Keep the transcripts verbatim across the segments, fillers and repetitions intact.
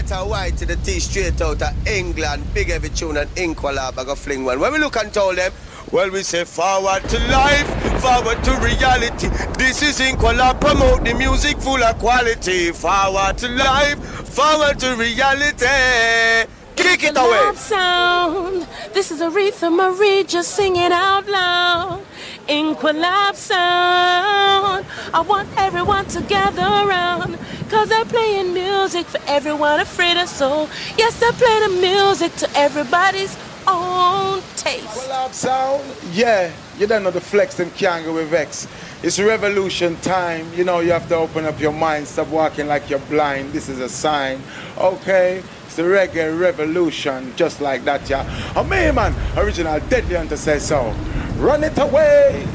Walter White to the T straight out of England. Big heavy tune and Inqualab, I go fling one. When we look and told them, well, we say forward to life, forward to reality. This is Inqualab, promote the music full of quality. Forward to life, forward to reality. Kick it away. Sound. This is Aretha Marie, just sing it out loud. Inqualab sound. I want everyone to gather around, cause they're playing music for everyone afraid of soul. Yes, they play the music to everybody's own taste. Inqualab sound. Yeah, you don't know the flex, them can't go with Vex. It's revolution time. You know, you have to open up your mind, stop walking like you're blind. This is a sign. Okay. The reggae revolution, just like that, yeah. Oh, me, man, original Deadly Hunter says so. Run it away.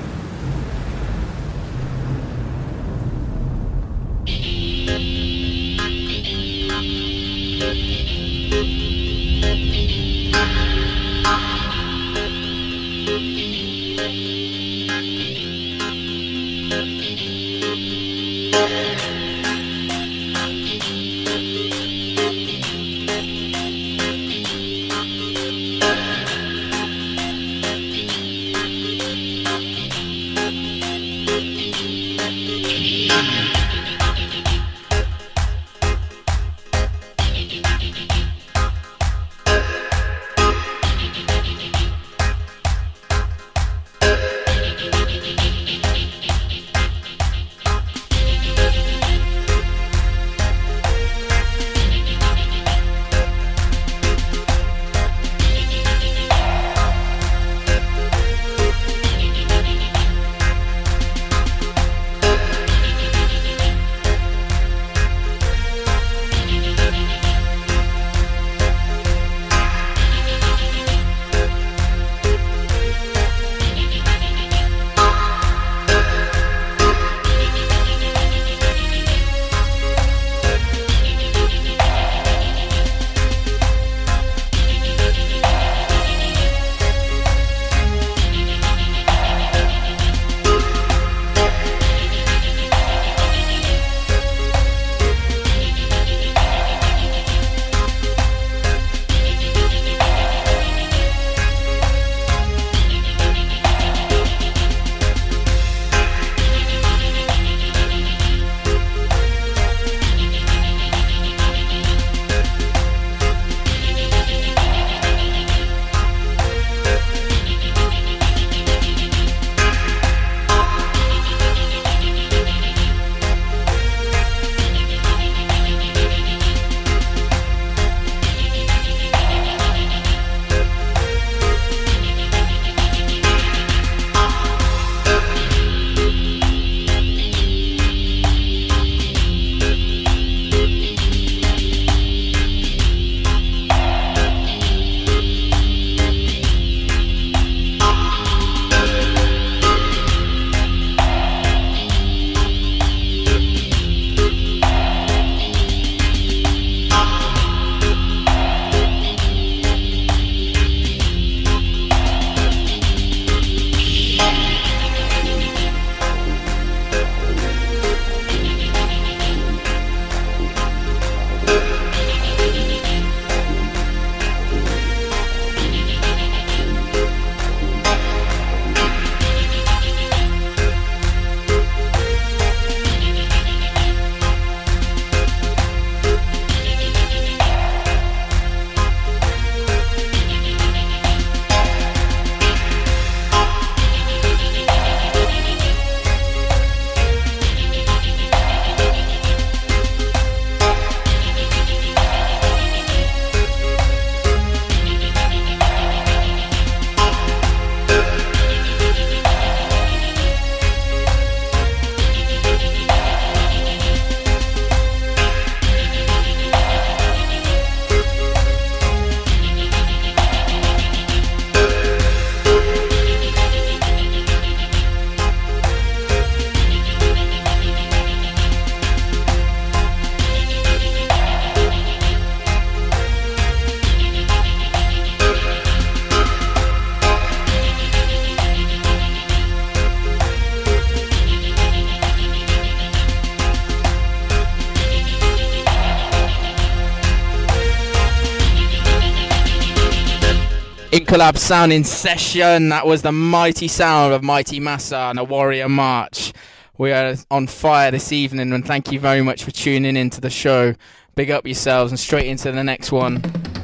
Inqualab Sound in session. That was the mighty sound of Mighty Massa and a Warrior March. We are on fire this evening, and thank you very much for tuning in to the show. Big up yourselves, and straight into the next one.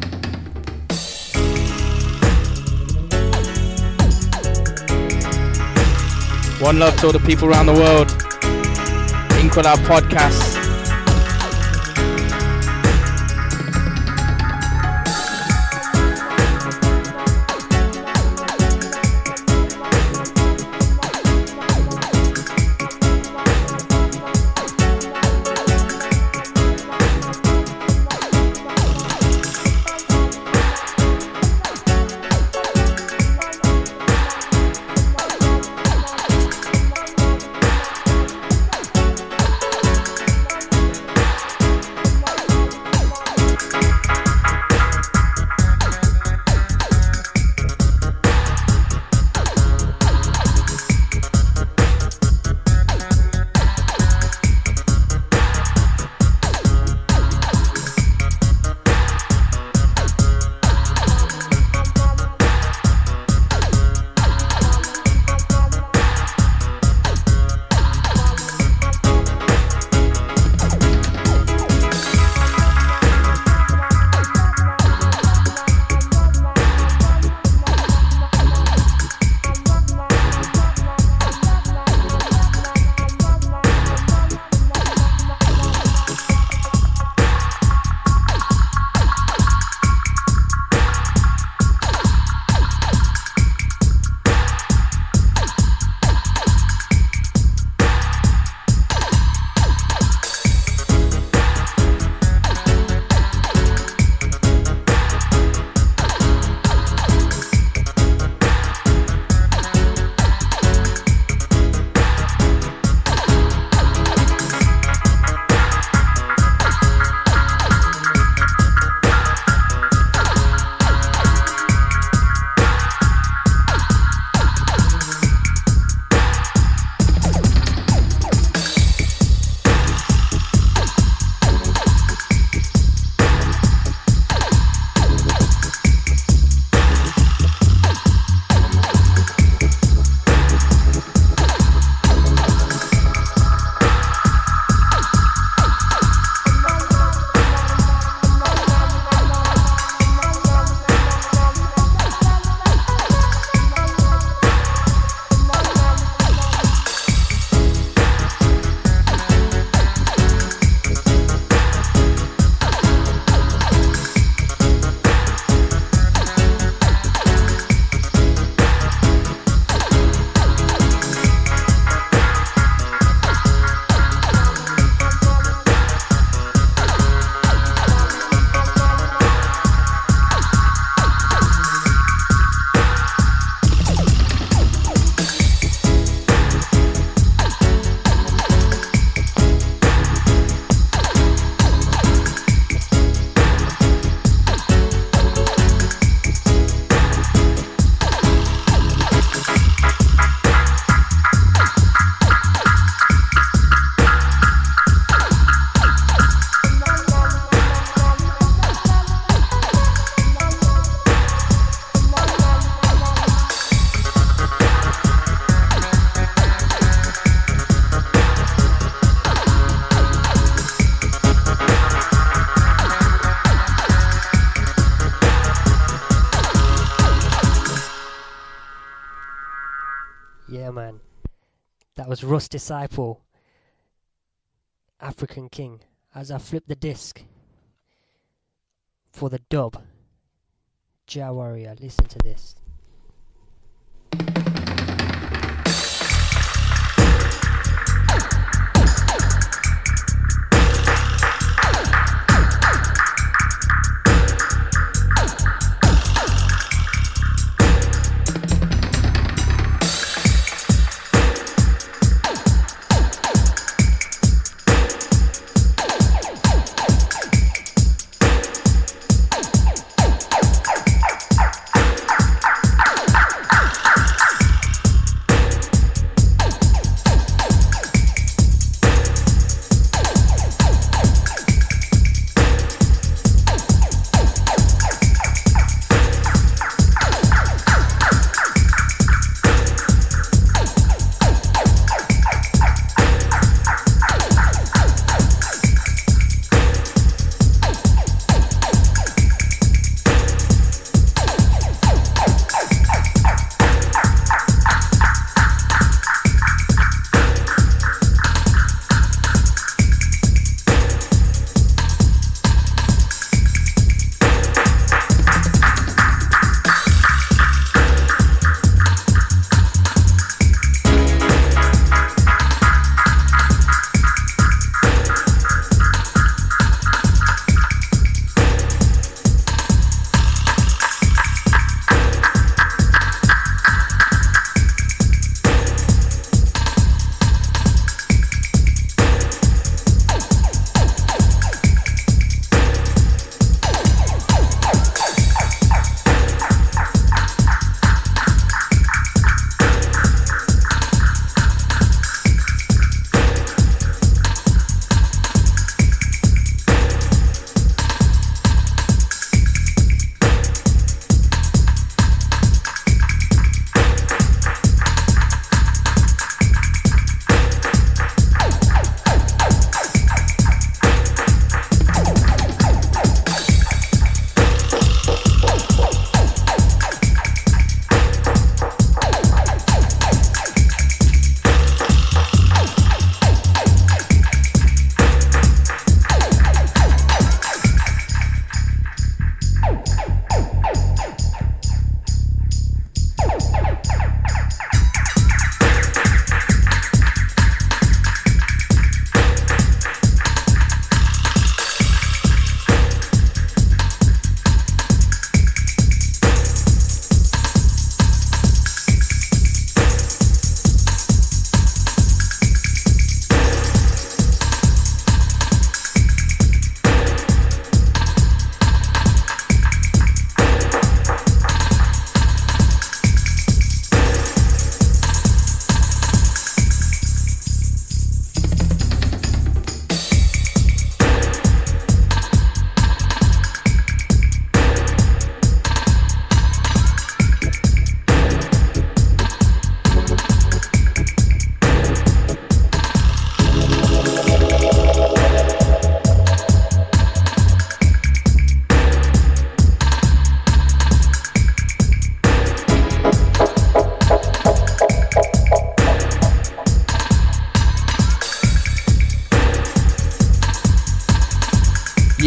One love to all the people around the world. Inqualab Podcast. Yeah, man. That was Russ Disciple, African King. As I flip the disc for the dub, Jah Warrior, listen to this.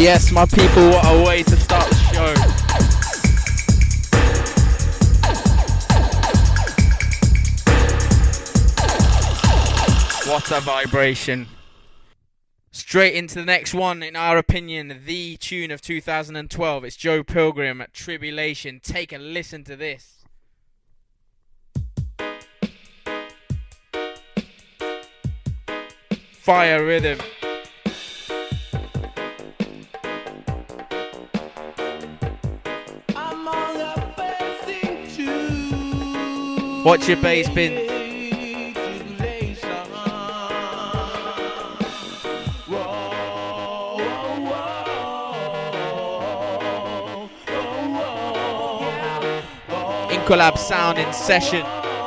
Yes, my people, what a way to start the show. What a vibration. Straight into the next one, in our opinion, the tune of two thousand twelve. It's Joe Pilgrim, Tribulation. Take a listen to this. Fire rhythm. Watch your bass bin. Inqualab sound in session.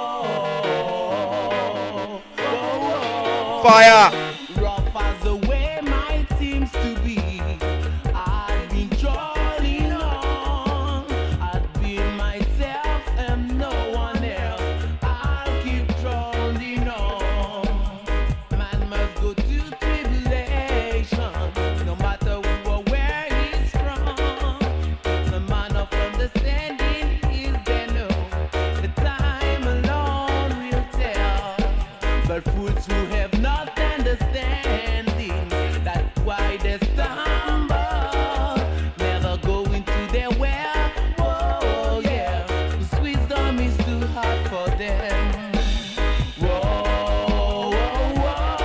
Fire! Rough as the way mine seems to be. I've been trolling on. I've been myself and no one else. I'll keep trolling on. Man must go to tribulation, no matter who or where he's from. The man of understanding is there no. The time alone will tell. But fools who have not understanding, that's why they stumble, never go into their well. Whoa, yeah, this wisdom is too hard for them. Whoa, whoa, whoa,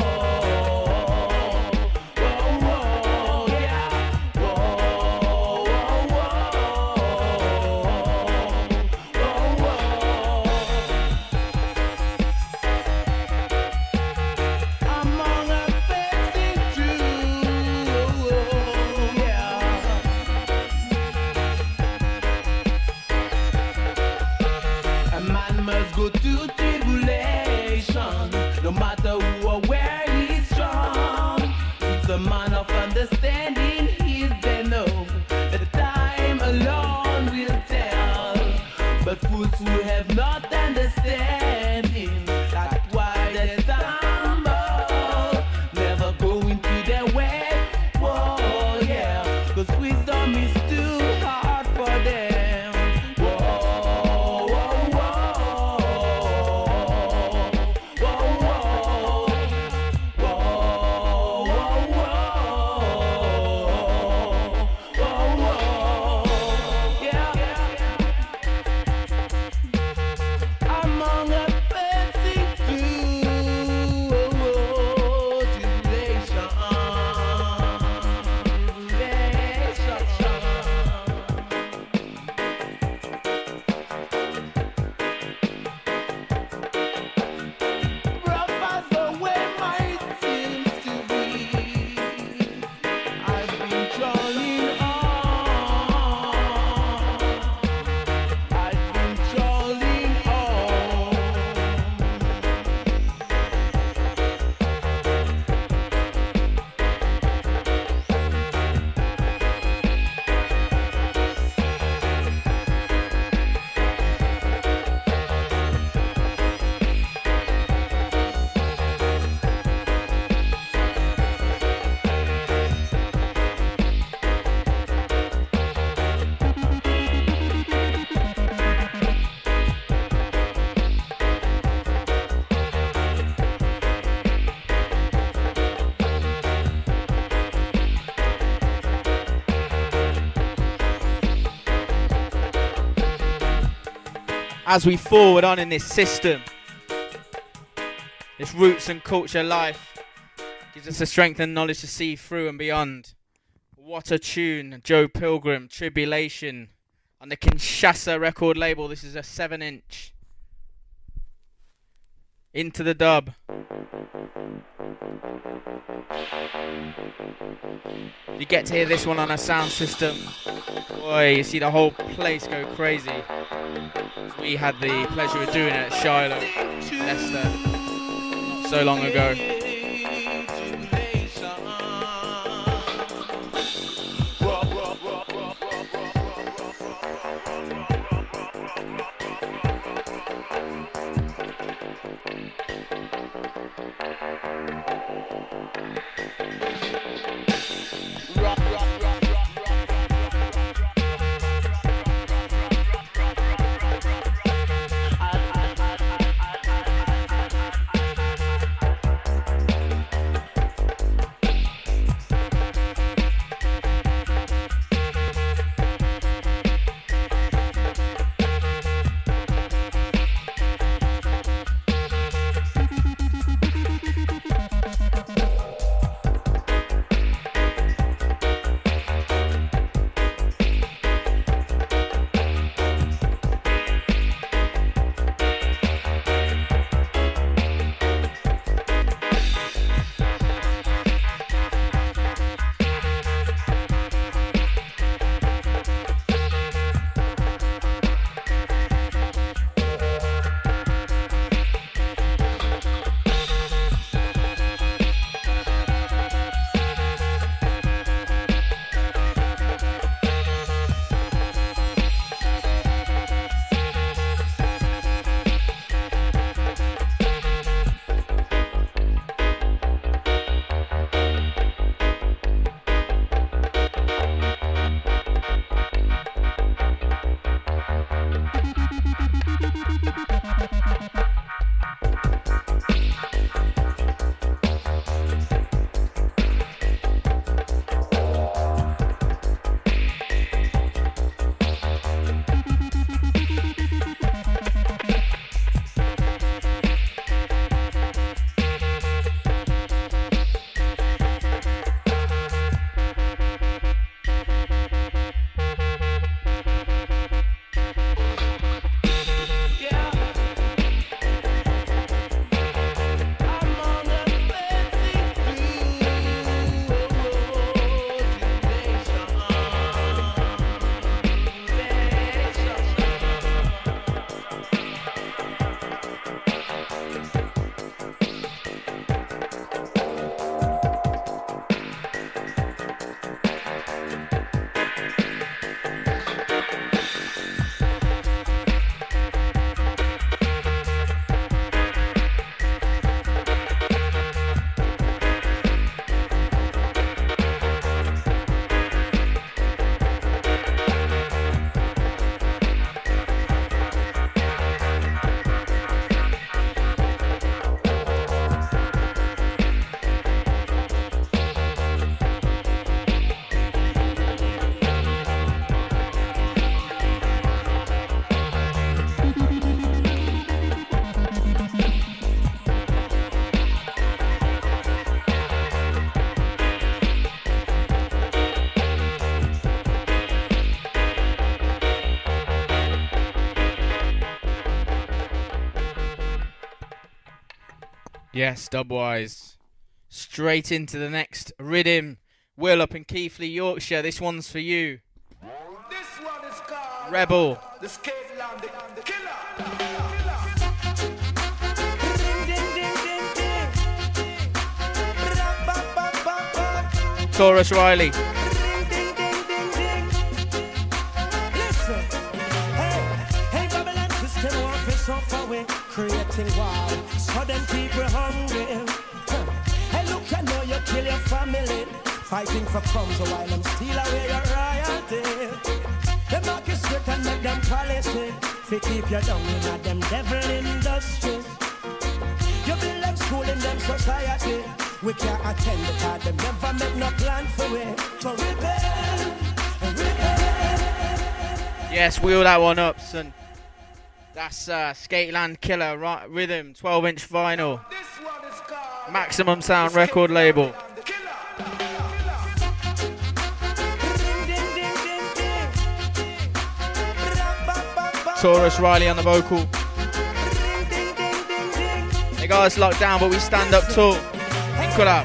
whoa, whoa, yeah, whoa, whoa, whoa, whoa, whoa. Among a passing through, yeah. A man must go to tribulation, no matter who or where he's from. It's a man of understanding, he's there no. The time alone will tell. But fools who have not understanding, that's why they stumble, never go into their way. Whoa, yeah, 'cause wisdom is too hard for them. Whoa, whoa, whoa, whoa, whoa, whoa, whoa, whoa, yeah. Among a passing through tribulation, rough as the way mine seems to be. I've been trolling on. I've been trolling on. As we forward on in this system, this roots and culture life gives us the strength and knowledge to see through and beyond. What a tune, Joe Pilgrim, Tribulation, on the Kinshasa record label. This is a seven inch. Into the dub. You get to hear this one on a sound system, boy, you see the whole place go crazy. We had the pleasure of doing it at Shiloh, Leicester, not so long ago. Rock, rock. Yes, Dubwise. Straight into the next rhythm. Will up in Keighley, Yorkshire. This one's for you. This one is called Rebel. The Skateland, the, the Killer. Taurus Riley. Creating war, sudden people hungry. Hey, look, I know you kill your family, fighting for crumbs while I'm steal away your royalty. They mark you straight and make them policy, to keep you down in them devil industries. You build them school in them society, we can't attend because they never make no plan for it. So rebel, rebel. Yes, wheel that one up, son. That's uh, Skateland Killer right, Rhythm, twelve inch vinyl. Maximum Sound record label. Taurus Riley on the vocal. They got us locked down, but we stand up tall. Inqualab.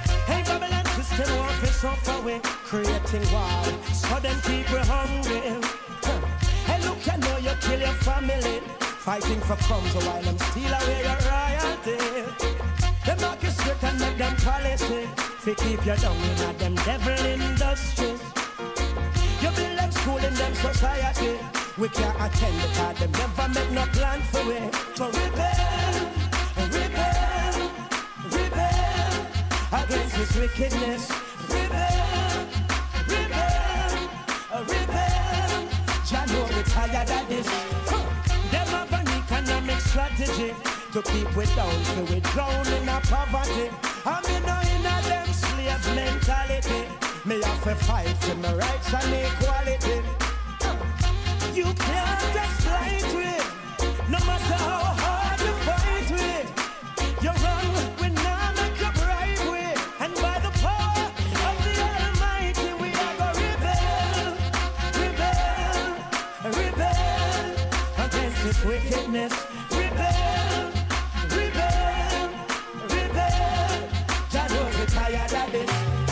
Creating war, sudden people hungry. Hey, look, I know you kill your family, fighting for crumbs while I'm steal away your royalty. They mark you straight and make them policy, to keep you down in them devil industries. You build them school in them society, we can't attend because they never make no plan for it. So rebel, rebel, rebel against this wickedness. Rebel, rebel, rebel. Jah know we tired of this. Them have an economic strategy to keep we down, so we drown in our poverty. And me know in a them slave mentality, me have to fight for my rights and equality. You can't exploit it, no matter how hard you fight with. You run, we now make you right with. And by the power of the Almighty, we are gonna rebel, rebel, rebel against this wickedness. Rebel, rebel, rebel. Jah knows we're tired of this.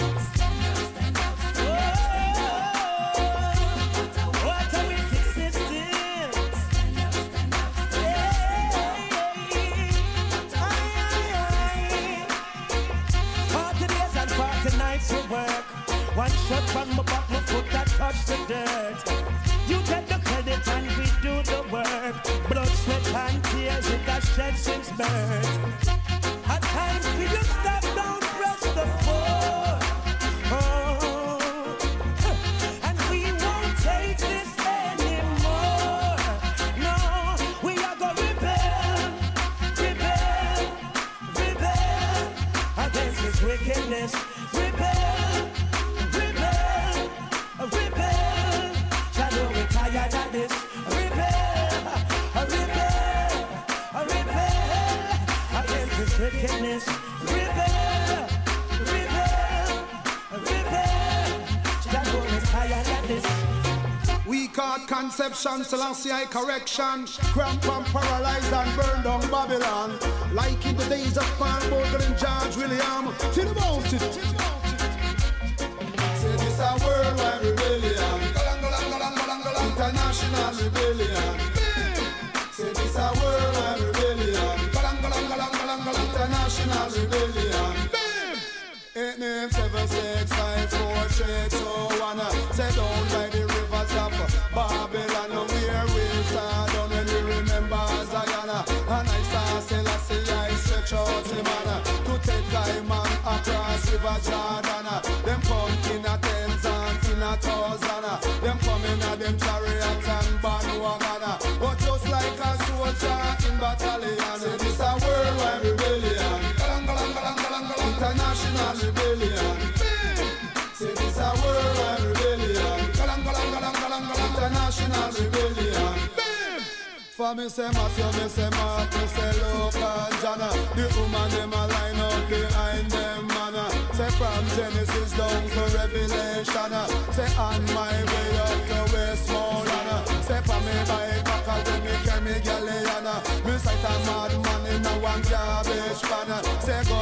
One shot from my back, my foot that touch the dirt. You get the credit and we do the work. Blood, sweat and tears it has shed since birth. At times we just stop down, press the floor. Oh, and we won't take this anymore. No, we are gonna rebel, rebel, rebel against this wickedness. Rebel. Wickedness, rebel, rebel, rebel. That one is higher than this. We caught conception, Selassie I correction. Cramp and paralyze and burn down Babylon. Like in the days of Paul Bogle and George William. Till about it. Say this a worldwide rebellion. International rebellion. Say this a worldwide rebellion. International rebellion. Eight name seven six five four three two one. Say down by the rivers of Babylon, where we stand down when we remember Zion. And I start Selassie, I stretch out the man to take time and across River Jordan. Them come in a tens and in a thousand. Them come in a them chariot and bandwagon. But just like a soldier in battalion, say this a worldwide rebellion. International rebellion. Say this a worldwide rebellion. International rebellion. For me say Matthew, me say Mark, me say Luke and John. The woman them a line up behind them man. Say from Genesis down to Revelation. Say on my way up to Westmoreland. Say for me by back when me carry me galleon. Me sight a mad man in a one garbage pan. Say go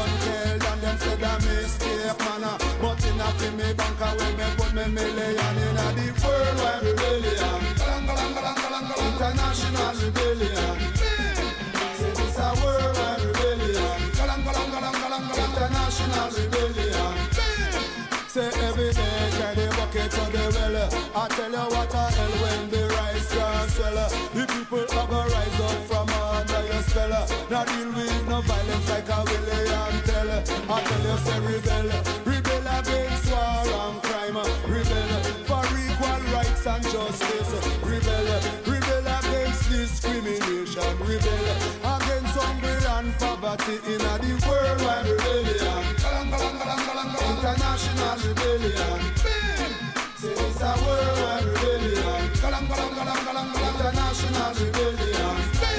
to the well. I tell you what a hell when the rice can swell. The people are gonna rise up from under your spell. Now deal with no violence like a William Tell. I tell you say rebel, rebel against war and crime. Rebel for equal rights and justice. Rebel, rebel against discrimination. Rebel against hunger and poverty in the worldwide rebellion. International rebellion. Say it's a worldwide rebellion. International rebellion.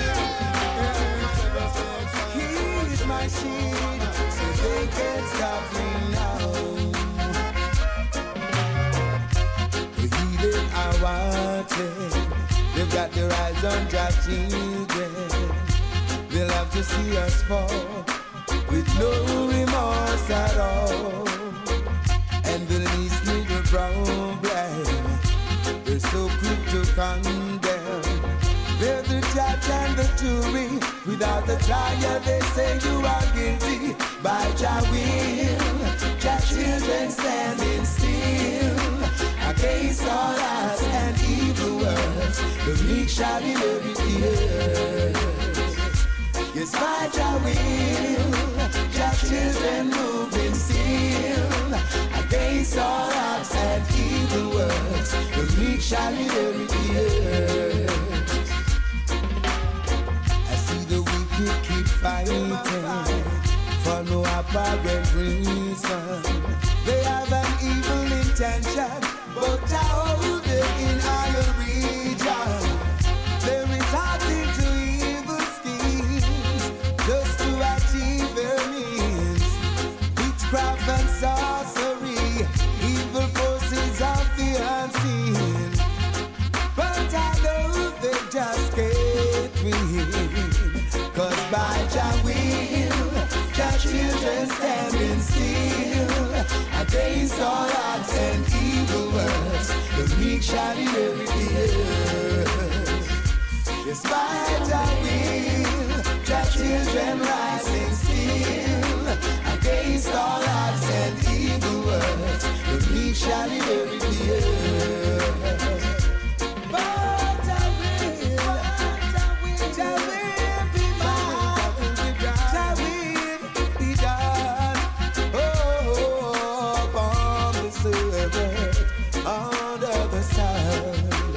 He is my shield, so they can't stop me now. The heathen are wanted. They've got their eyes on Jack children. They'll have to see us fall with no remorse at all. And the least little problem, they're so quick to condemn. They're the judge and the jury. Without the trial they say you are guilty. By Jah will, Jah children standing still against all odds and evil words. The meek shall inherit the earth. Yes, by Jah will, Jah children moving still against all odds and evil words. The meek shall inherit the earth. I see the wicked keep fighting for no apparent reason. They have an evil intention, but Jah hold them in our region. They're resorting to evil schemes just to achieve their means. Witchcraft and sorcery, evil forces of the unseen. But I know they just can't win, 'cause by Jah will, Jah children standing still against all odds and evil words. The meek shall inherit the earth. Yes, by Jah will, Jah children rising still against all odds and evil words. The meek shall inherit the earth. By Jah will, Jah will be mine. Jah will be done. Oh, upon this earth, under the sun.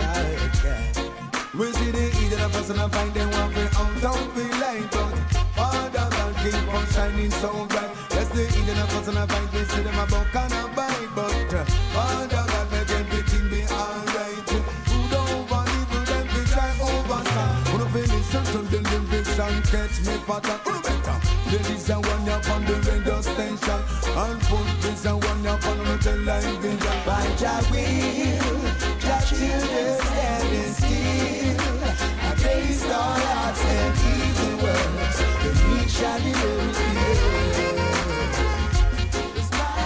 We see the Eden of us and I find them one way out, don't be late, but Father God keep on shining so bright. Yes, the Eden of us and I find they see them a buck and a bite, but uh, Father God make everything be alright. Who don't want evil, them be try over time. Who don't feel listen to the lyrics and catch me pattern, who better? Ladies and one up on the radio station, and put this and one up on the television. By Jah will, Jah children standing still against all odds and evil words. The meek shall inherit the earth. It's by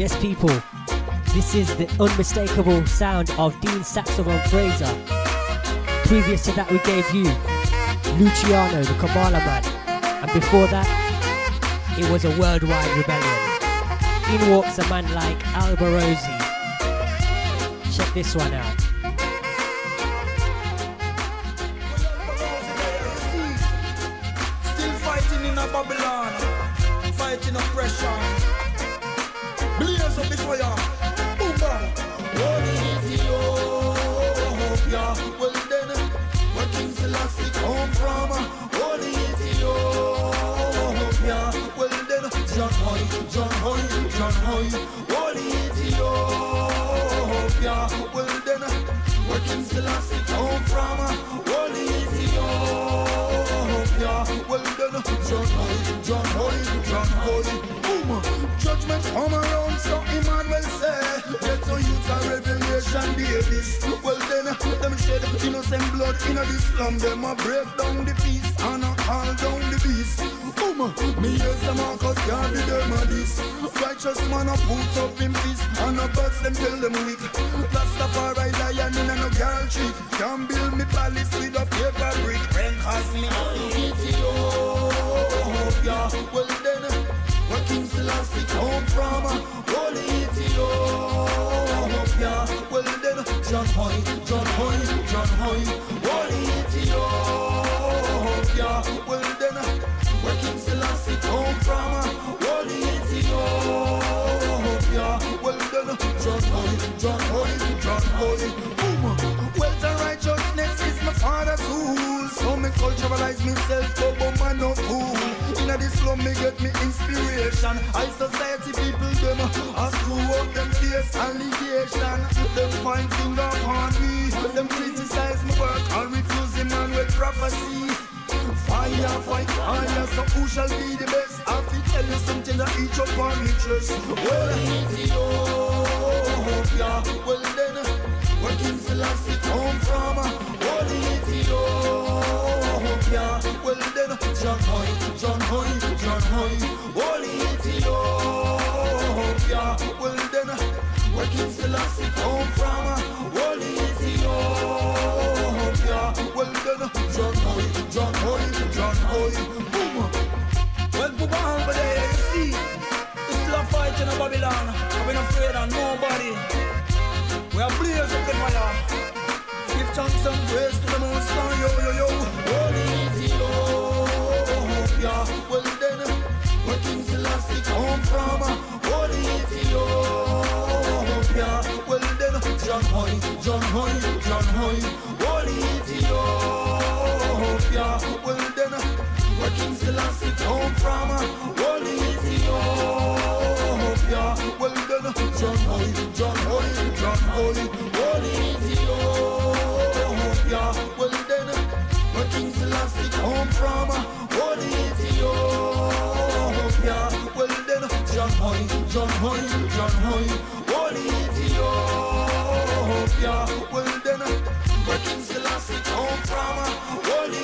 Yes, people, this is the unmistakable sound of Dean Saxophone Fraser. Previous to that, we gave you Luciano, the Kabbalah Man. And before that, it was a worldwide rebellion. In walks a man like Alborosi. Check this one out. Still fighting in a Babylon, fighting oppression. Blaze up the fire, boom bam. Holy Ethiopia, well then, where King Selassie come from? Holy Ethiopia, well then, John Hoy, John Hoy, John Hoy. Holy Ethiopia, well then, where King Selassie come from? Holy Ethiopia, well then, John Hoy, John Hoy, John Hoy. Boom, judgment come around, so Emmanuel say, get to youth a revelation babies. Well then, them shed innocent blood in the slum, them a break down the peace and a call down the beast. Boom, me hear some Marcus can't be them a this. Righteous man a put up in peace and a box them tell them weak. Rastafari lion in a no girl trick. Can't build me palace with a paper brick. Rain cause me Ethiopia. Well then, where King Selassie come from? Holy Ethiopia. Well then, John Hoy, John Hoy, John Hoy. Holy Ethiopia. Well then, where King Selassie come from? Holy Ethiopia. Well then, John Hoy, John Hoy, John Hoy. Boom. Wealth and righteousness is my father's rule. So me culturalize myself, go but man no fool. Inna this slum me get me inspiration. High society people them a screw up them face allegation. Them point finger upon me. Them criticize my work and refuse the man with prophecy. Fire, fight, fire, so who shall be the best? I have to tell you something that each up on me chest. Well, Ethiopia, well then, where King Selassie come from? Holy Ethiopia, well then, John Hoy, John Hoy, John Hoy. Holy Ethiopia, well then, where King Selassie come from? Holy Ethiopia, well then, John Hoy, John Hoy, John Hoy. Boom. Well, Bubba over there, you see, we still a fight in a Babylon. We're not afraid of nobody. We are blaze up the fire. Give thanks and praise to the Most High, yo, yo, yo. Holy Ethiopia, well then, where King Selassie come from? Holy Ethiopia, well then, John Hoy, John Hoy, John Hoy. Holy Ethiopia, well then, where King Selassie come from? Holy Ethiopia, well then, John Hoy, John Hoy, John Hoy. Holy Ethiopia, well then, where King Selassie come from? Holy Ethiopia, well then, John Hoy, John Hoy, John Hoy. Holy Ethiopia, well then, where King Selassie come from? Holy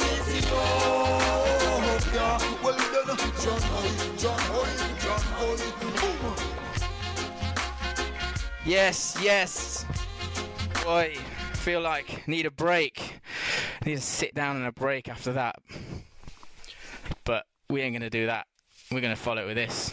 Ethiopia, well then, John Hoy, John Hoy, John Hoy. Boom. Yes, yes. Boy, feel like need a break. Need to sit down and a break after that. But we ain't gonna do that. We're gonna follow it with this.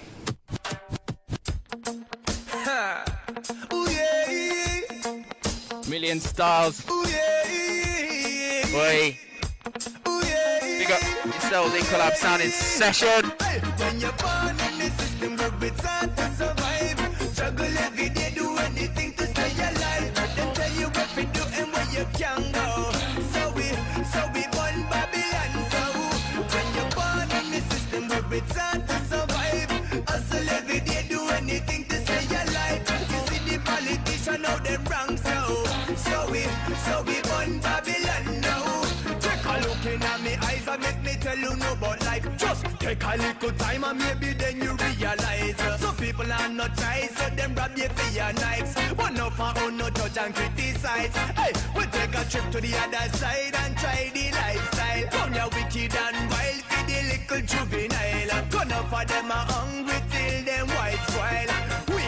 Ooh, yeah. Million stars. Ooh, yeah. Boy. Ooh, yeah. Big up yourselves in collab sound in session. Hey, when you're born in the system, work with time to survive. Struggle every day, do anything to stay alive. Then tell you what to do and where you can go. So we, so we born Babylon. So when you're born in the system, work with time to survive. Hustle every day, do anything to stay alive. You see the politician now they wrong. So, so we, so we born Babylon now. Take a look in at me eyes and make me tell you no about life. Just take a little time and maybe then you realize. Some people are not try, so them rob you for your nights. But no for own, no judge and criticize. Hey, we take a trip to the other side and try the lifestyle. Come here wicked and wild for the little juvenile. Gonna for them are hungry till them white spoil. Wake up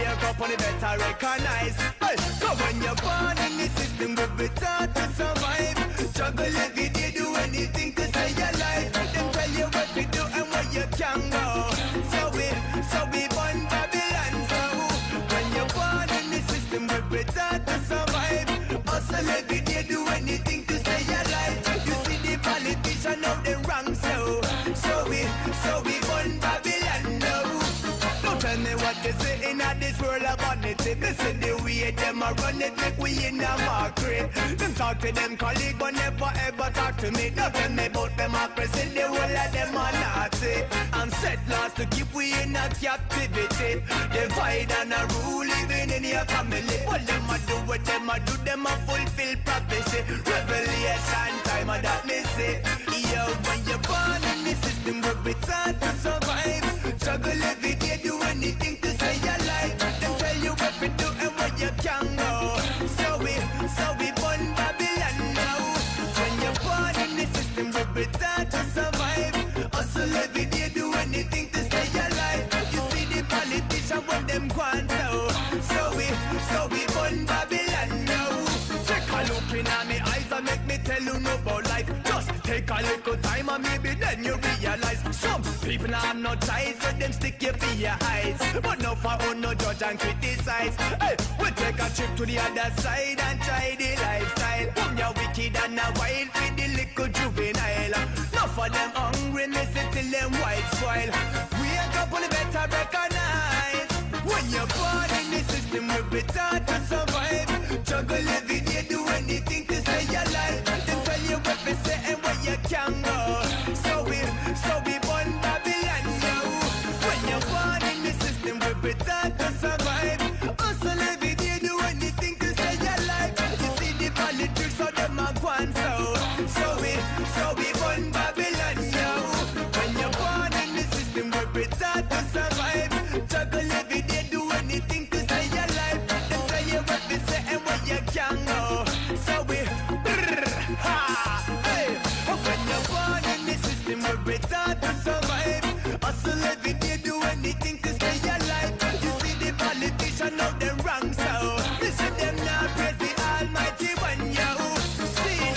on it better recognize. Hey, so when you're born in the system, we'll be taught to survive. Juggle every day, do anything to stay alive. Them tell you what to do and where you can go. So we, so we born Babylon. So when you're born in the system, we'll be taught to survive. Hustle every day, do anything to stay alive. You see the politician out the wrong, so so we, so we born Babylon. No, don't tell me what they say in this world of vanity. They say the way them a run it, make we in a market. Them talk to them colleague, but never ever talk to me. Don't tell me about democracy, the whole of them are Nazi. And set laws to keep we in a captivity. Divide and a rule living in your family. Well, them a do what them a do, them a fulfill prophecy. Revelation time, a that me say. Yo, when you're born in the system, we'll be taught to survive. Struggle every day, do anything to stay alive. Them tell you what to do and where you can go. So we, so we born Babylon now. When you're born in the system, we'll be taught to survive. Hustle every day, do anything to stay alive. You see the politician when them gone so. So we, so we born Babylon now. Take a look in at me eyes and make me tell you no about life. Just take a little time and maybe then you realize some people have no ties, so them stick you for your eyes. But no for own, no judge and criticize. Hey, we take a trip to the other side and try the lifestyle. Come ya wicked and a wild with the little juvenile. No for them hungry, miss it till them white spoil. Wake up on the better recognize. When you're born in the system, we'll be taught to survive. Juggle every day, do anything to stay alive. Then tell you what to say and where you can go. So we, so we born Babylon now. When you're born in the system, we'll be taught to survive. Hustle every day, do anything to stay alive. You see the politics, so them are gone so. So we, so we born Babylon now. When you're born in the system, we'll be taught to survive. Juggle every day, do anything to stay alive. Then tell you what to say and where you can go. So we, brrr, ha, hey. When you're born in the system, we'll be taught to survive. Hustle every day, do anything to stay alive. You see the politician out the wrong, so listen them now, praise the Almighty one, yo. See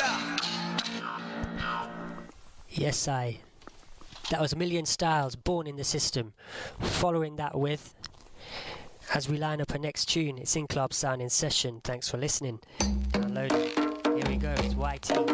that? Yes, I. That was Million Styles, Born in the System. Following that with, as we line up our next tune, it's In Club Sound in Session. Thanks for listening. Download it. Here we go, it's Y T.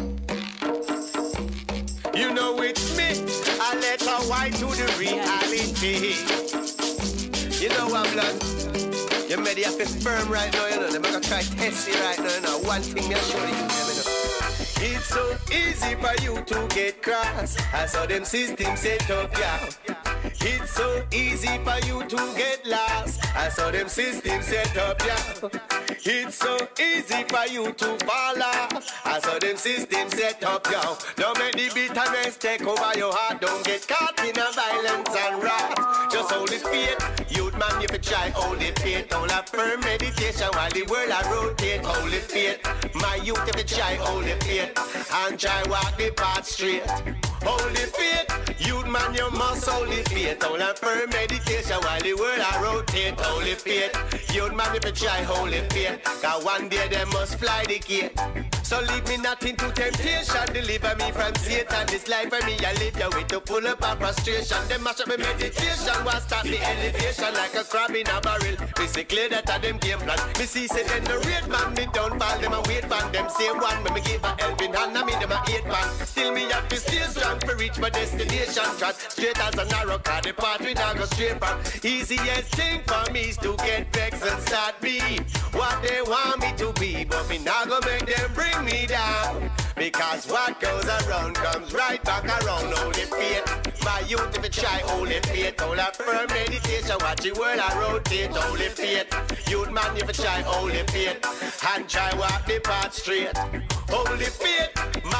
You know it's me, I let her white to the reality. You know I'm blood. You made it firm right now, you know. They're gonna try to test it right now, you know. One thing me I show you, you know. It's so easy for you to get cross. I saw them systems set up, yeah. It's so easy for you to get lost. I saw them systems set up, yeah. It's so easy for you to fall off. I saw them systems set up, yeah. Don't make the bitterness take over your heart. Don't get caught in a violence and wrath. Just hold it faith. Youth man, if you try, hold it faith. Don't have firm meditation while the world I rotate. Hold it faith. My youth, if you try, hold it faith. And try walk the path straight. Hold the faith, youth man, you must hold the faith. Hold and firm meditation while the world I rotate. Hold the faith, youth man, if you try, hold the faith. Cause one day they must fly the gate. So leave me not into temptation, deliver me from Satan. This life for me, I live your way to pull up a frustration. Them mash up my meditation, was start the elevation like a crab in a barrel. Me say clear that a them game plan. Me see say then the rate man, me don't fall them a wait man. Them say one, when me give a helping hand, I me them a eight man. Still me have to stay strong to reach my destination. Trot straight as a narrow car, the path we not go straight from. Easiest thing for me is to get vexed and start be what they want me to be. But me not go make them bring me down, because what goes around comes right back around. Hold it faith, my youth if you try, hold it faith. Hold a firm meditation, watch the world I rotate. Hold it faith, youth man if you try, hold it faith. And try walk the path straight. Hold it faith, my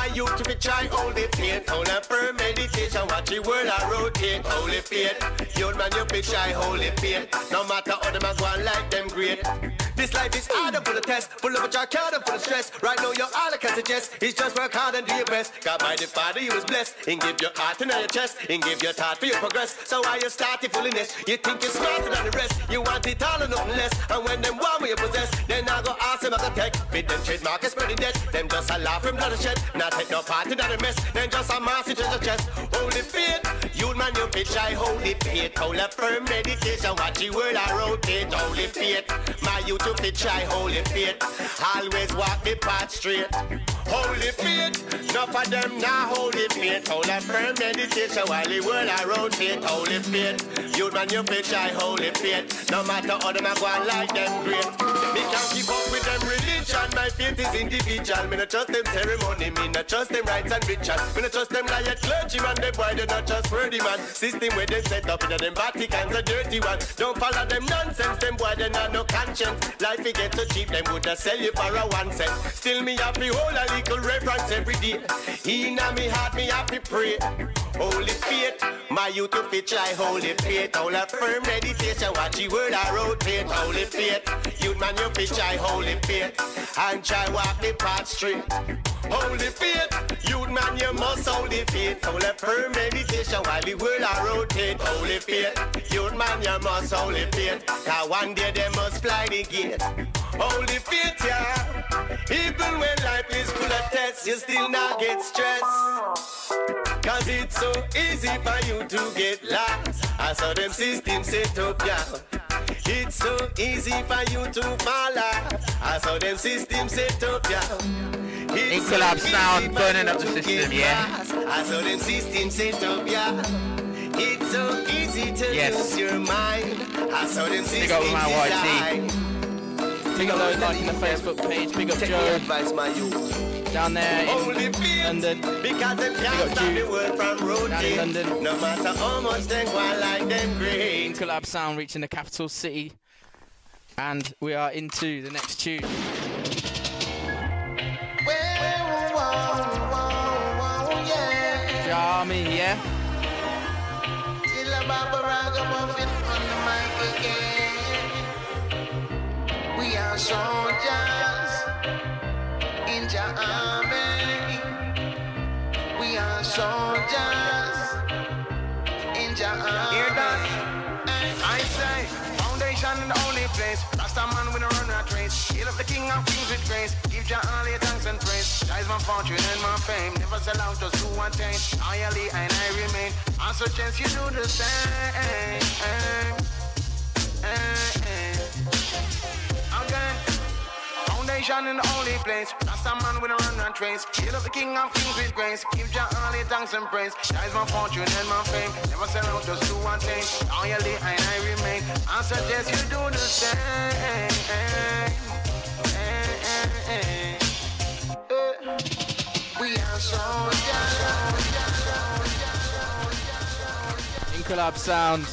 My youth to be try holy faith. Hold a firm meditation, watch the world I rotate. Holy faith, youth man you be try holy faith. No matter how them a go on like them great. This life is harder for the test, full of a track harder for the stress. Right now you're all I can suggest is just work hard and do your best. God by the Father you was blessed, and give your heart and your chest, and give your thought for your progress. So why you start your fulliness? You think you're smarter than the rest. You want it all and nothing less. And when them want what you possess, then I go ask them I go take. Fit them trademark and spreading death. Them just a laugh from blood shed. Not take no part in that mess. Then just a massive treasure chest. Holy faith, you man you bitch I holy faith. Hold a firm meditation, watch the world I rotate. Holy faith, my youth to fit try holy faith. Always walk the path straight. Holy faith, enough of them now holy faith. Hold a firm meditation while the world I rotate. Holy faith, you man you fit try holy faith. No matter how them a go on like them great. Me can't keep up with them religion. My faith is individual. Me not trust them ceremony. Me not trust them rites and rituals. Me not trust them riot clergyman. Them boy they not trustworthy man. System where they set up in them Vatican's a dirty one. Don't follow them nonsense. Them boy they not no conscience. Life it get so cheap. Them woulda sell you for a one cent. Still me happy hold a little reverence every day. Inna me heart me happy pray. Holy faith, my youth to fit try holy faith. Hold a firm meditation, watch the world I rotate. Holy faith, youth man you fit try holy faith. And try walk the path straight. Holy faith, youth man you must hold the faith. Hold a firm meditation while the world I rotate. Holy faith, youth man you must hold the faith. Cause one day they must fly the gate. Holy faith, yeah. Even when life is full of tests, you still not get stressed. Cause it's so easy for you to get lost. I saw them systems set up, yeah. It's so easy for you to fall off. I saw them systems set up, yeah. It's Inquilab sound burning up the system, yeah. I saw them systems set up, yeah. It's so easy to yes. lose your mind. I saw them systems Big up my design. Y T. Big up those liking the Facebook page. Big up Take Joe. Advice, my youth. Down there in Holy London. Because them can't stop the world from rotating. Down in London. No matter how much they go like them great. Inquilab sound reaching the capital city. And we are into the next tune. Whoa, whoa, whoa, yeah. Jamie, yeah. Till a Barbara Muffin on the mic again. We are soldiers in your army. We are soldiers in your army. Hear that? I say, foundation in the only place. Rasta man with a run rat race. Hail up the king of kings with grace. Give Jah all your thanks and praise. That is my fortune and my fame. Never sell out, just do one thing. Loyally and I remain. I suggest you do the same. Again. Foundation in the only place. Rasta man with a run and trace. Hail up the king of kings with grace. Give Jah all your thanks and praise. That is my fortune and my fame. Never sell out, just do one thing. Loyally and I remain. I suggest you do the same. We are soldiers. Inquilab sound.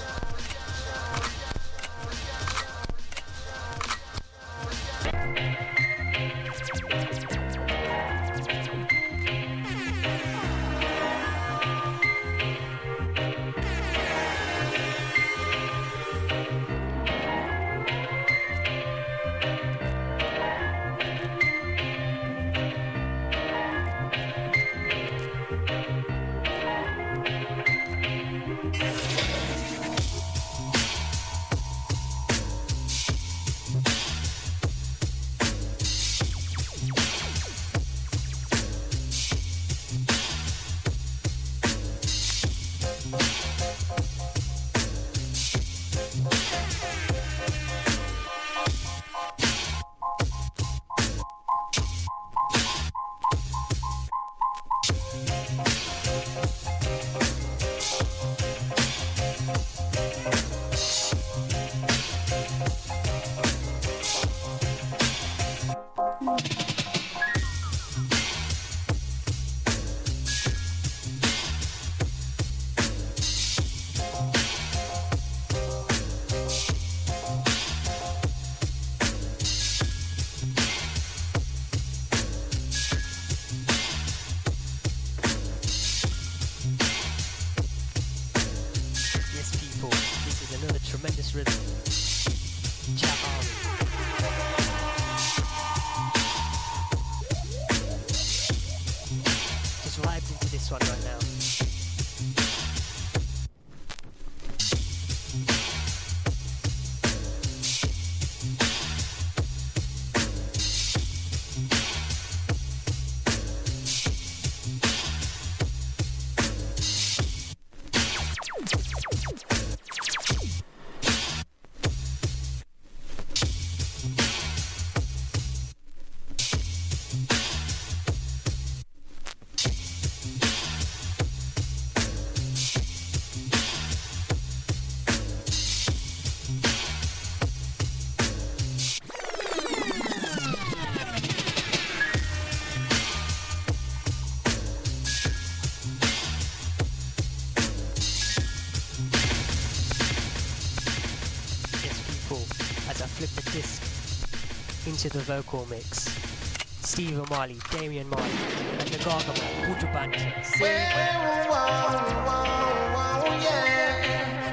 into the vocal mix. Stephen Marley, Damian Marley, and the Gargamel, Buju Banton. Well, wow, wow, wow, yeah.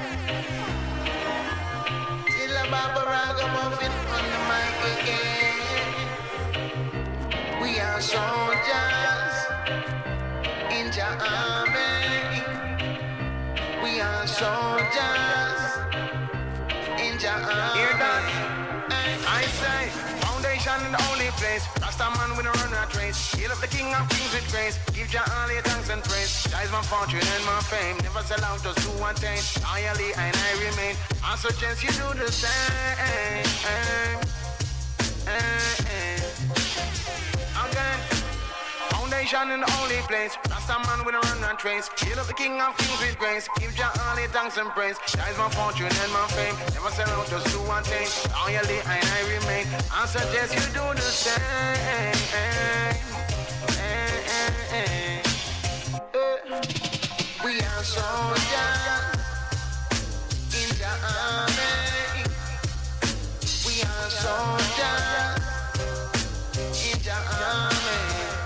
Till a Baba Ragamuffin on the mic again. We are soldiers in the army. We are soldiers in the army. Hear that? I say, foundation in the only place. Rasta man with a run rat race. Heal up the king of kings with grace. Give Jah all your thanks and praise. Jah is my fortune and my fame. Never sell out, just do one thing. Loyally and I remain. I suggest you do the same. Again. Foundation in the only place. Rasta man with a run and trace. Heal up the king of kings with grace. Give Jah all your thanks and praise. Jah is my fortune and my fame. Never sell out, just do one thing. Loyally and I remain. I suggest you do the same. We are soldiers in the army. We are soldiers in the army.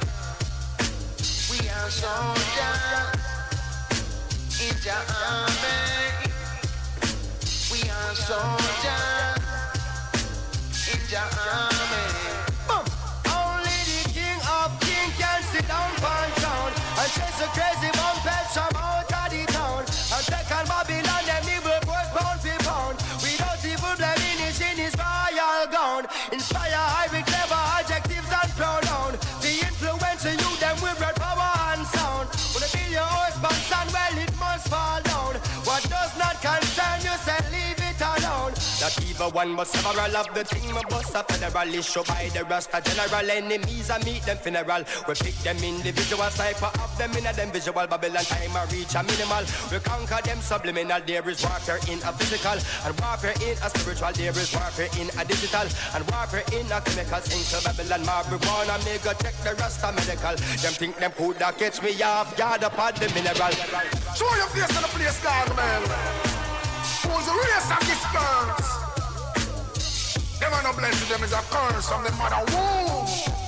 We are soldiers in the army. We are soldiers in the army. Boom. Only the king of kings can sit down on town and chase a crazy bumpets from out of the town and take on Babylon them evil boys pound for pound without evil blemish in his royal gown. Inspire high with clever adjectives and pronoun. The influence in you them with red power and sound. Wanna be your husband son, well it must fall down. What does not concern you, say leave it alone. Not even one but several of the thing my boss a federal issue by the Rasta general. Enemies I meet them funeral. We pick them individual sniper of them in a them visual. Babylon time I reach a minimal. We conquer them subliminal. There is warfare in a physical and warfare in a spiritual. There is warfare in a digital and warfare in a chemical. Into Babylon marijuana me go check the Rasta medical. Them think them could da catch me off guard upon the mineral. Show your face in the place, dog, man. Who's the race of this curse? Them are no blessing, them is a curse from the mother womb.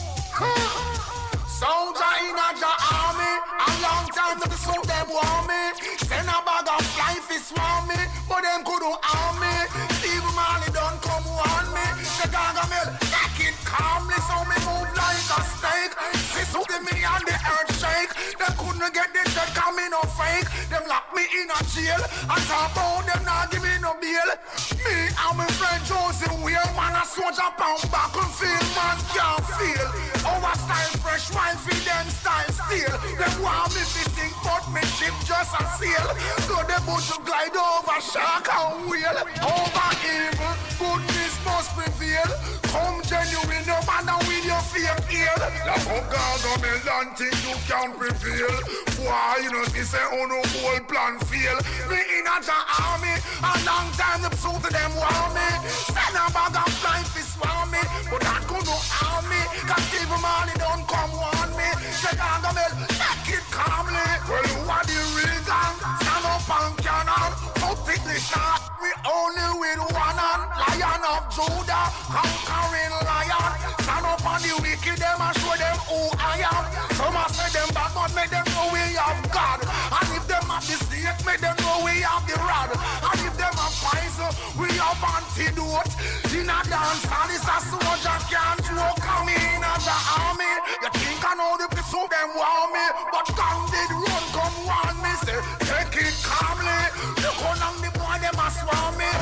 Soldier in a Jah army, a long time to suit them want me. Send a bag of life is swarm me, but them couldn't harm me. Steve Marley don't come warn me. The Gargamel, take it calmly, so me move like a snake. See so me and the earth shake. They couldn't get the check, and me no fake. Them lock me in a jail, and talk about them not give me no bail. Me and my friend Josie, we a man a soldier pound battlefield, man can't feel. Our style fresh, wine feed them style steel. Them want me to sing, but me ship just a sail. So them boat to glide over shark and whale. Over evil, goodness must prevail. Come genuine, no matter with your fake ear. Like a Gargamel and think you can prevail. Why you know this say oh no whole plan fail. Me in a Jah army, a long time the suit of them want me. Send a bag of life is swarm me, but that could no harm me. Cause Steve Marley don't come warn me. The Gargamel, take it calmly. Well you are the real gang, stand up and cannon. Out with the shot, we only with one hand. Lion of Judah, conquering lion. Stand up on the wicked, them and show them who I am. Some a say them bad, but make them know we have God. And if them have the snake, make them know we have the rod. And if them have poison, we have antidote. In a dance, and it's a soldier can't joke. Come in as a army. You think I know the people them want me, but gang did run, come warn me. Say, take it calmly. Look how long the boy them a swarm me.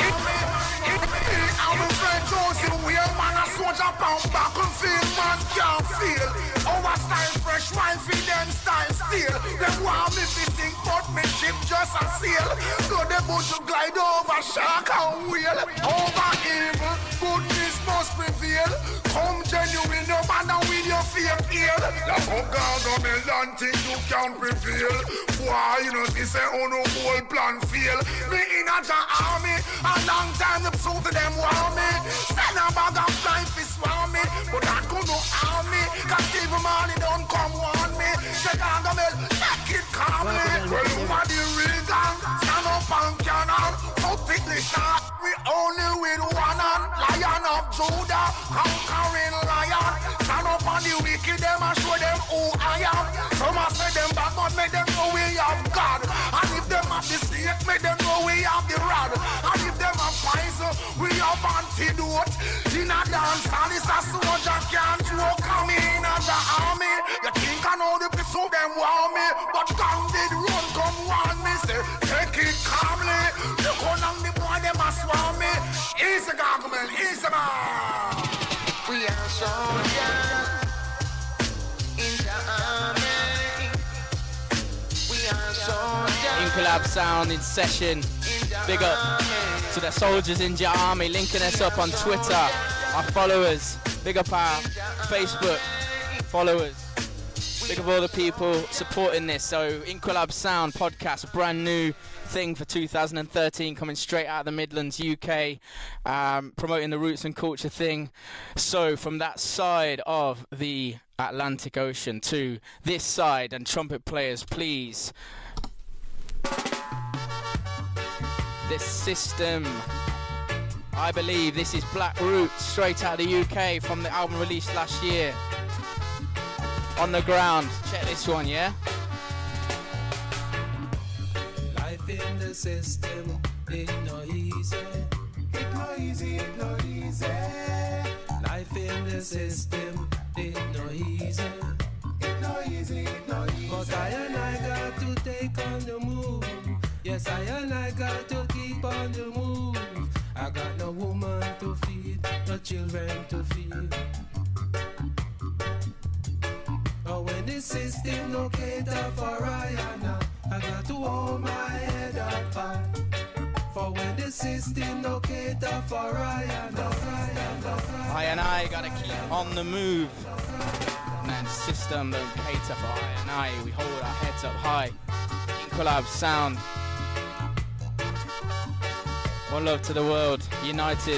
I'm a friend Josie, we a man a soldier pound battlefield, man can't feel. Our style fresh, wine feed them style steel. Them want me to sing, but me ship just a sail. So them boat to glide over shark and whale. Over evil, goodness must prevail. Come genuine, no matter with your fake ear. Like a Gargamel and think you can prevail. Why you know this say oh no whole plan fail. Me in a Jah army, a long time the suit of them want me. Send a bag of life is swarm me, but that could no harm me. Cause Steve Marley don't come warn me. The Gargamel, take it calmly. Well you are the real gang, stand up and cannon. Out with the shot, we only with one hand. Lion of Judah, conquering lion. Stand up on the wicked, them and show them who I am. Some a say them bad, but make them know we have God. And if them have the snake, make them know we have the rod. And if them have poison, we have antidote. In a dance, and it's a soldier can't joke. Come in as an army. You think I know the people them want me, but gang did run, come warn me. Say, take it calmly. Look on on the boy, them a swarm me. Easy government, easy man. We are soldiers in the army. We are soldiers. Incolab Sound in session. Big up to the soldiers in your army, linking us up on Twitter. Our followers. Big up our Facebook followers. Big up all the people supporting this. So Incolab Sound podcast, brand new thing for two thousand thirteen, coming straight out of the Midlands, U K, um, promoting the roots and culture thing. So from that side of the Atlantic Ocean to this side, and trumpet players, please. This system, I believe this is Black Roots, straight out of the U K from the album released last year. On the ground, check this one, yeah? Life in the system, it no easy. It no easy, it no easy. Life in the system, it no easy. It no easy, it no easy. But I and I got to take on the move. Yes, I and I got to keep on the move. I got no woman to feed, no children to feed. Oh, when the system no cater for Rihanna, I got to hold my head up high. For when the system no cater for Rihanna, Rihanna, I and I gotta keep on the move. And then system don't cater for I and I. We hold our heads up high. Incolab Sound. One love to the world. United.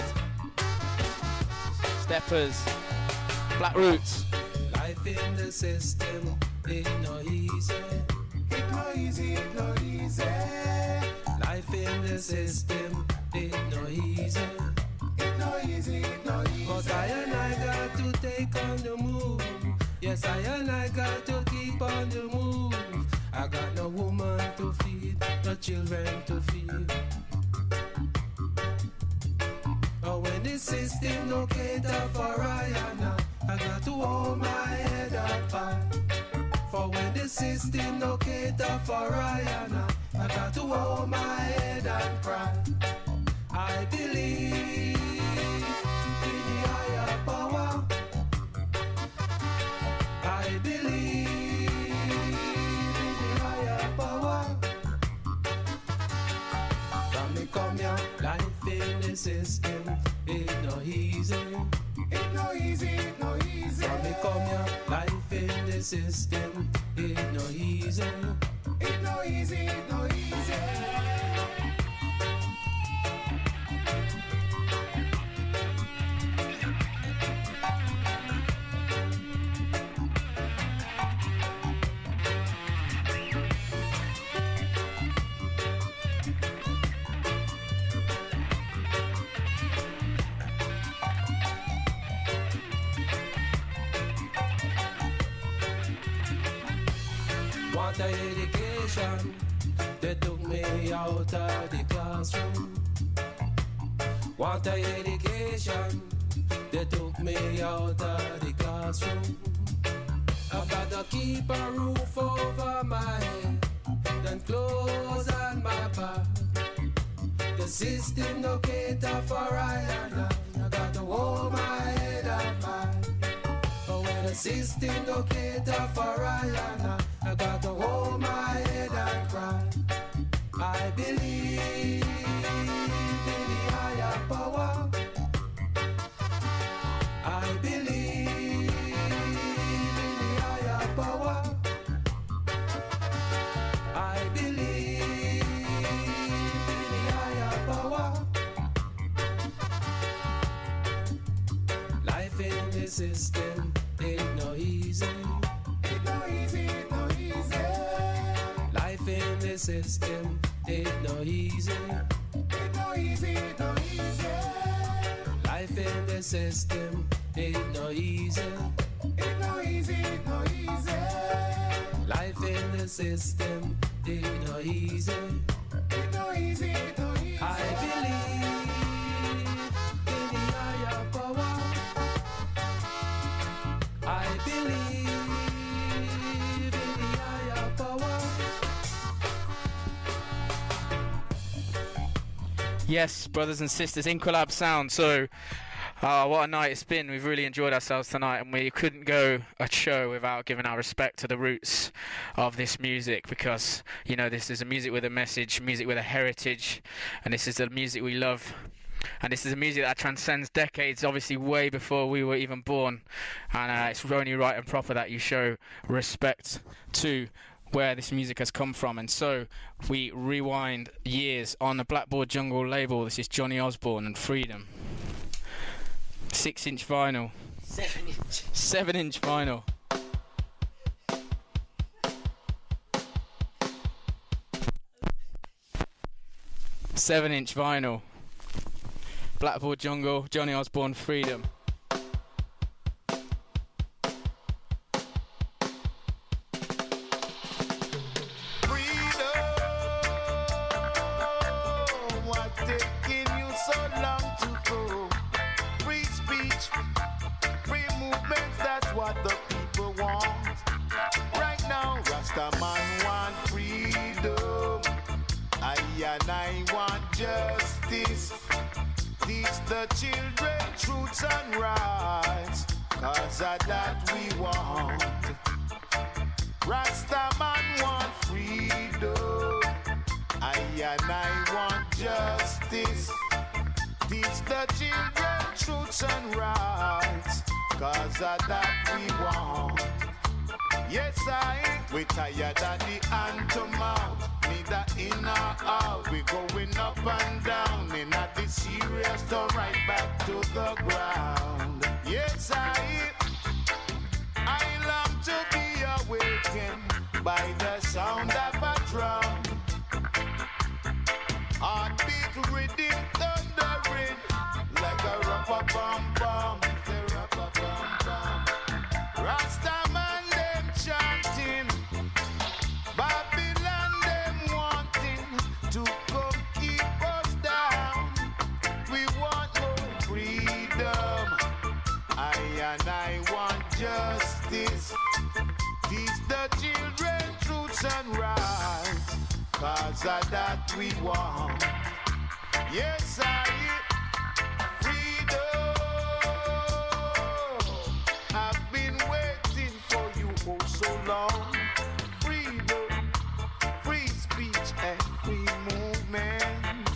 Steppers. Black Roots. Life in the system, it no easy. It no easy, it no easy. Life in the system, it no easy. It no easy, it no easy. But I and I got to take on the move. Yes, I and I got to keep on the move. I got no woman to feed, no children to feed. Oh, when the system no cater for Rihanna, I got to hold my head up high. For when the system no cater for Rihanna, I got to hold my head and cry. I believe in the higher power. I believe in the higher power. From me come here, life in the system, it no easy. It no easy, it no easy. From me come here, life in the system, it no easy. It no easy, it no easy. Want a education, they took me out of the classroom. Want a education, they took me out of the classroom. I've got to keep a roof over my head, then clothes on my back. The system no cater for Rihanna, I got to hold my head up high. But when the system no cater for Rihanna, I got to hold my head and cry. I believe in the higher power. I believe in the higher power. I believe in the higher power. Life in the system ain't no easy. It no easy, it no easy. Life in the system ain't no easy. It no easy, it no easy. Life Life in the system ain't no easy. Ain't no easy, ain't no easy. Life in the system ain't no easy. Ain't no easy, ain't no easy. I believe in the higher power. I believe in the higher power. Yes, brothers and sisters, Inquilab Sound. So, uh, what a night it's been. We've really enjoyed ourselves tonight, and we couldn't go a show without giving our respect to the roots of this music, because, you know, this is a music with a message, music with a heritage, and this is the music we love. And this is a music that transcends decades, obviously way before we were even born. And uh, it's only right and proper that you show respect to where this music has come from. And so we rewind years on the Blackboard Jungle label. This is Johnny Osborne and Freedom. Six inch vinyl. Seven inch. Seven inch vinyl. Seven inch vinyl. Blackboard Jungle, Johnny Osborne, Freedom. What the people want right now. Rasta man want freedom. I and I want justice. Teach the children truths and rights, cause of that we want. Rasta man want freedom. I and I want justice. Teach the children truths and rights, cause of that we want. Yes, I, we tired of the anthem out. Neither in or out. We going up and down. In a the serious to right back to the ground. Yes, I, I long to be awakened by the sound of a drum. Heartbeat rhythm thundering like a rubber bum bum. Rasta man them chanting, Babylon them wanting to come keep us down. We want more freedom. I and I want justice. Teach the children truths and rights, cause of that we want. Yes, I long. Freedom, free speech and free movement.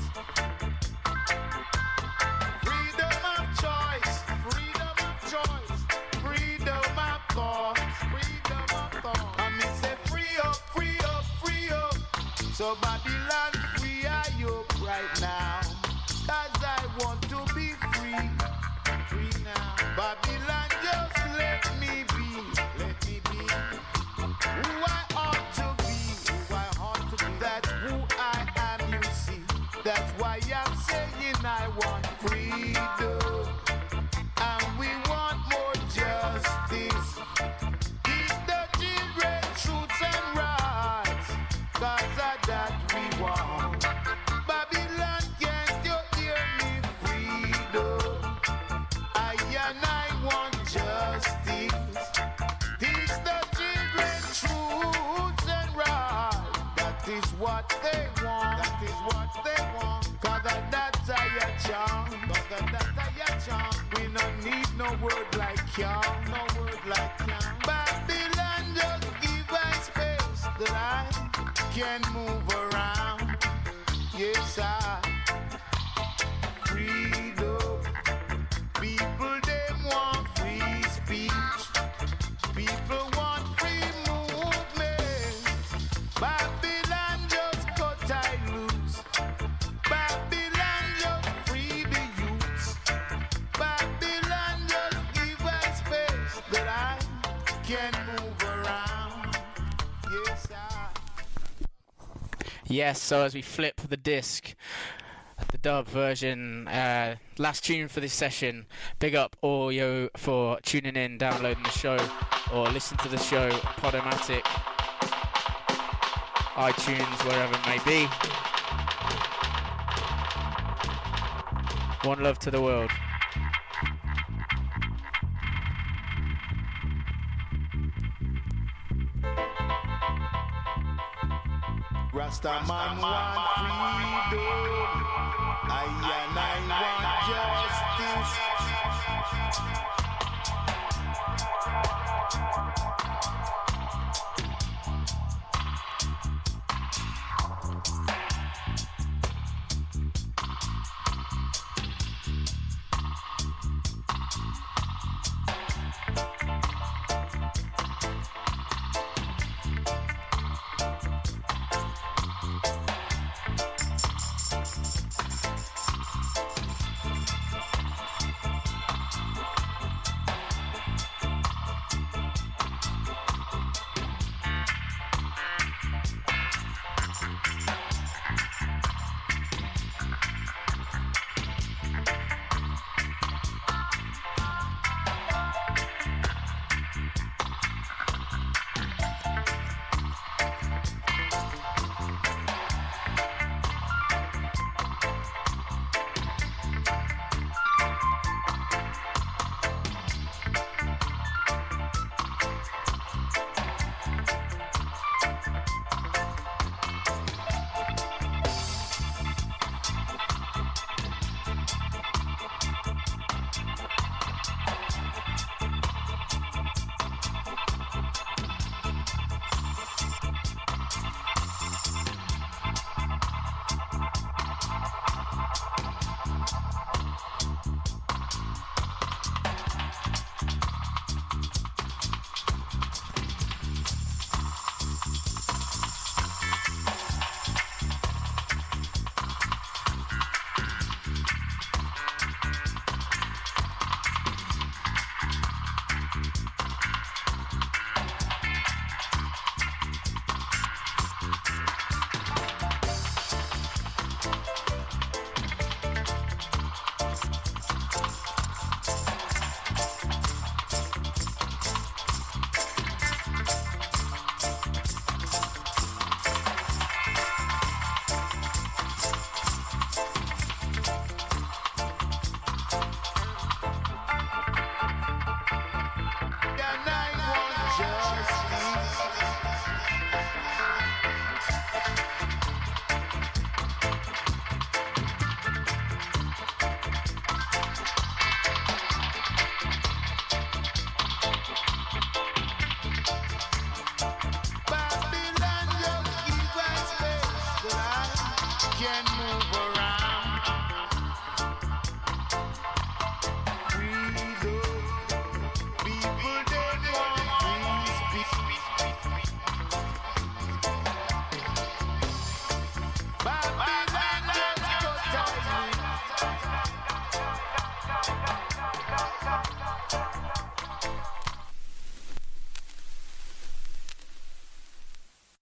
Freedom of choice, freedom of choice, freedom of thought, freedom of thought. I mean say free up, free up, free up. So Babylon free I up right now, cause I want to be free, free now. Babylon just let me be, let me be. Who I ought to be, who I ought to be. That's who I am, you see. That's why I'm saying I want freedom. And we want more justice. Teach the children truths and rights, cause of that we want. Babylon, can't you hear me? Freedom. I and I want justice. Teach the truths and rights. That is what they want. That is what they want. Cause that's a ya charm. Cause that's a ya charm. We don't need no word like y'all. No word like y'all. Babylon just give us space that I can move around. Yes, I. Freedom. People, they want free speech. People want free movement. Babylon just cut I loose. Babylon just free the youths. Babylon just give us space that I can move around. Yes, I. Yes, so as we flip the disc, the dub version. Uh, last tune for this session. Big up all you for tuning in, downloading the show, or listen to the show, Podomatic, iTunes, wherever it may be. One love to the world. Rastaman want freedom, I and I want justice.